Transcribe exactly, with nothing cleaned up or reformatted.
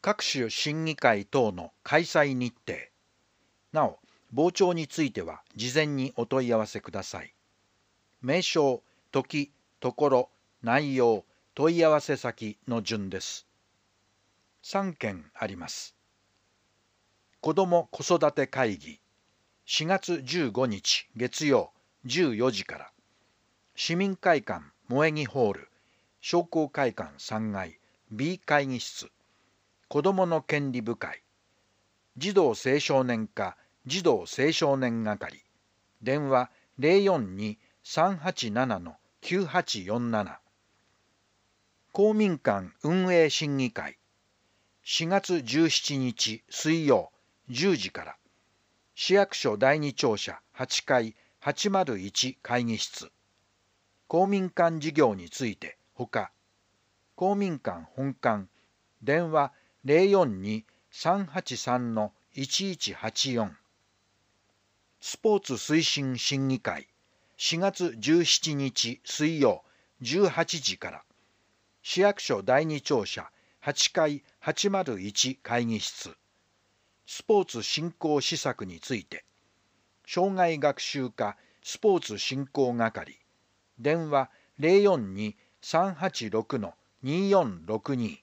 各種審議会等の開催日程。なお、傍聴については事前にお問い合わせください。名称、時、ところ、内容、問い合わせ先の順です。さんけんあります。子ども子育て会議、しがつじゅうごにち月曜じゅうよじから、市民会館萌木ホール、商工会館さんがい B 会議室、子どもの権利部会、児童青少年課児童青少年係、電話 ゼロよんに さんはちなな きゅうはちよんなな、公民館運営審議会、しがつじゅうしちにち水曜じゅうじから、市役所だいに庁舎はちかいはちまるいち会議室、公民館事業についてほか、公民館本館、電話 ゼロよんに さんはちさん いちいちはちよん、スポーツ推進審議会、しがつじゅうしちにち水曜じゅうはちじから、市役所だいに庁舎はちかいはちまるいち会議室、スポーツ振興施策について、障害学習課スポーツ振興係、電話 ゼロよんに さんはちろく にーよんろくに